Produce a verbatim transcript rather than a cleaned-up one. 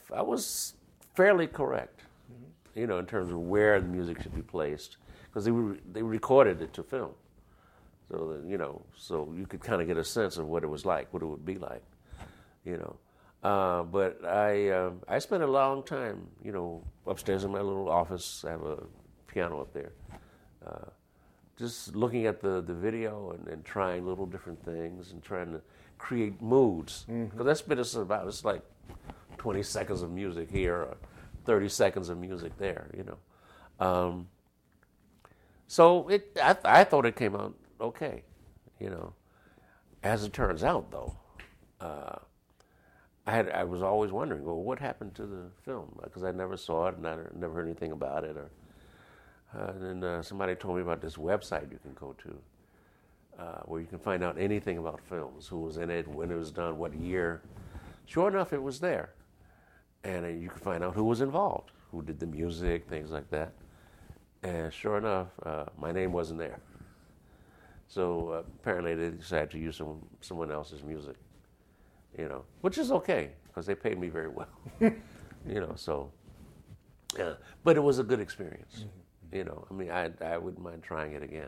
I was fairly correct, you know, in terms of where the music should be placed, because they re- they recorded it to film, so that, you know, so you could kind of get a sense of what it was like, what it would be like, you know. Uh, but I uh, I spent a long time, you know, upstairs in my little office. I have a piano up there, uh, just looking at the, the video and, and trying little different things and trying to create moods. Because mm-hmm. that's what it's about. It's like twenty seconds of music here or thirty seconds of music there, you know. Um, so it I, I thought it came out okay, you know. As it turns out, though, uh, I had I was always wondering, well, what happened to the film? Because I never saw it and I never heard anything about it. Or uh, and then uh, somebody told me about this website you can go to, uh, where you can find out anything about films, who was in it, when it was done, what year. Sure enough, it was there, and uh, you could find out who was involved, who did the music, things like that. And sure enough, uh, my name wasn't there. So uh, apparently they decided to use some someone else's music. You know, which is okay, because they paid me very well. You know, so, yeah. But it was a good experience. Mm-hmm. You know, I mean, I I wouldn't mind trying it again.